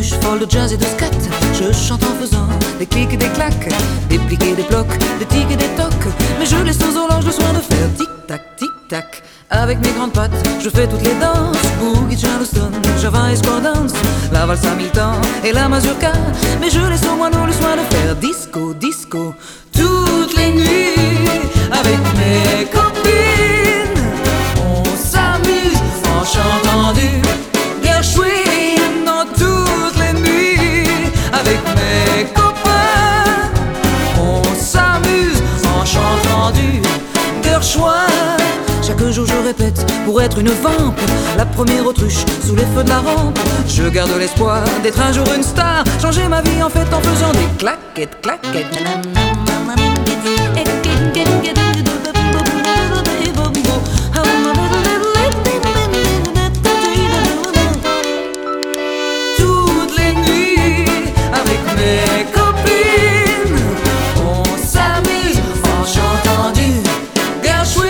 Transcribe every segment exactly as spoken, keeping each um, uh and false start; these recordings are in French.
autruche folle de jazz et de scat. Je chante en faisant des clics et des claques, des pliques et des blocs, des tics et des tocs. Mais je laisse aux horloges le soin de faire tic-tac, tic-tac. Avec mes grandes pattes, je fais toutes les danses. Boogie, Charleston, Java et square dance, la valse à mille temps et la mazurka. Mais je laisse aux moineaux le soin de faire disco, disco toutes les nuits. Avec mes copines, on s'amuse en chantant du Gershwin dans toutes les nuits. Avec mes copains, on s'amuse en chantant du Gershwin. Chaque jour je répète pour être une vampe, la première autruche sous les feux de la rampe. Je garde l'espoir d'être un jour une star, changer ma vie en fait en faisant des claquettes, claquettes. Toutes les nuits avec mes copines, on s'amuse en chantant du Gershwin.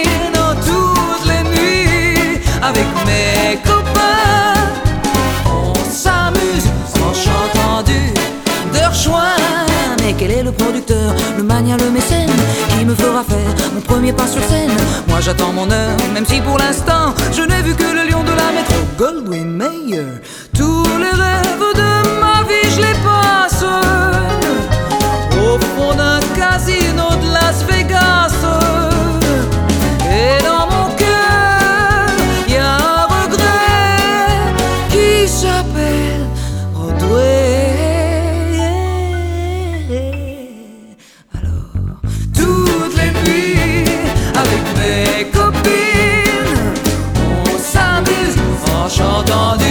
Avec mes copains, on s'amuse en chantant du Gershwin. Mais quel est le producteur, le mania, le mécène qui me fera faire mon premier pas sur scène? Moi j'attends mon heure, même si pour l'instant je n'ai vu que le lion de la métro, Goldwyn Mayer. Tous les rêves de ma vie je les passe au fond d'un casino de Las Vegas. Et dans mon cœur y a un regret qui s'appelle Broadway. Alors, toutes les nuits avec mes copines, on s'amuse en chantant du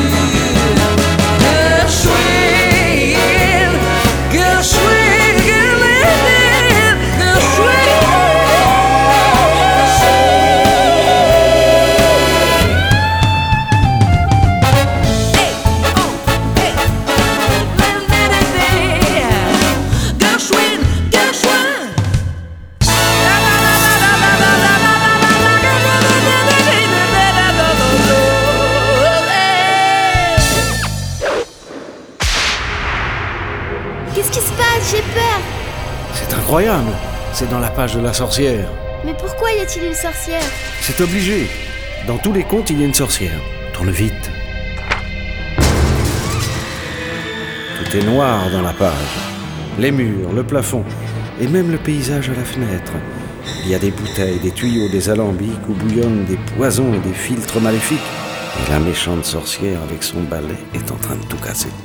Gershwin, Gershwin, Gershwin. Qu'est-ce qui se passe? J'ai peur. C'est incroyable. C'est dans la page de la sorcière. Mais pourquoi y a-t-il une sorcière? C'est obligé. Dans tous les contes, il y a une sorcière. Tourne vite. Tout est noir dans la page. Les murs, le plafond et même le paysage à la fenêtre. Il y a des bouteilles, des tuyaux, des alambics où bouillonnent des poisons et des filtres maléfiques. Et la méchante sorcière avec son balai est en train de tout casser.